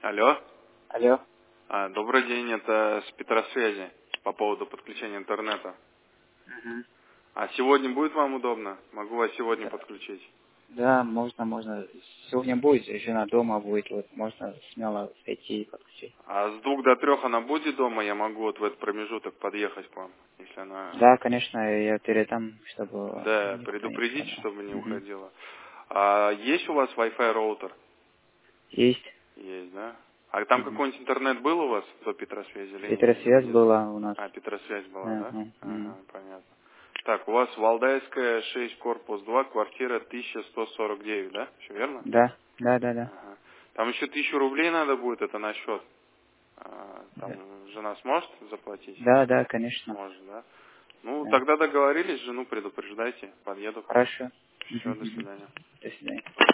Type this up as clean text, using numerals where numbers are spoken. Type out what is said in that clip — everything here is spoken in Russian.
Алло. Алло. Добрый день, это с Петросвязи по поводу подключения интернета. Мгм. Сегодня будет вам удобно? Могу вас сегодня подключить? Да, можно. Сегодня будет, жена дома будет, вот можно смело зайти и подключить. С 2 до 3 она будет дома? Я могу вот в этот промежуток подъехать к вам, если она... Да, конечно, я передам, чтобы Да, никто не предупредите, понял. чтобы не Мгм. уходила. Есть у вас Wi-Fi роутер? Есть. Есть, да? Там Мгм. какой-нибудь интернет был у вас до Петросвязи или Петросвязь нет? была у нас. Петросвязь была, да? Ага. Мгм. Ага, понятно. Так, у вас Валдайская, 6, корпус 2, квартира 1149, да? Все верно? Да. Ага. Там еще 1000 рублей надо будет, это на счет. Да, Там жена сможет заплатить? да, конечно. Сможет, да? Ну, Да. тогда договорились, жену предупреждайте, подъеду к вам. Хорошо. Все, до Мгм. свидания. До свидания.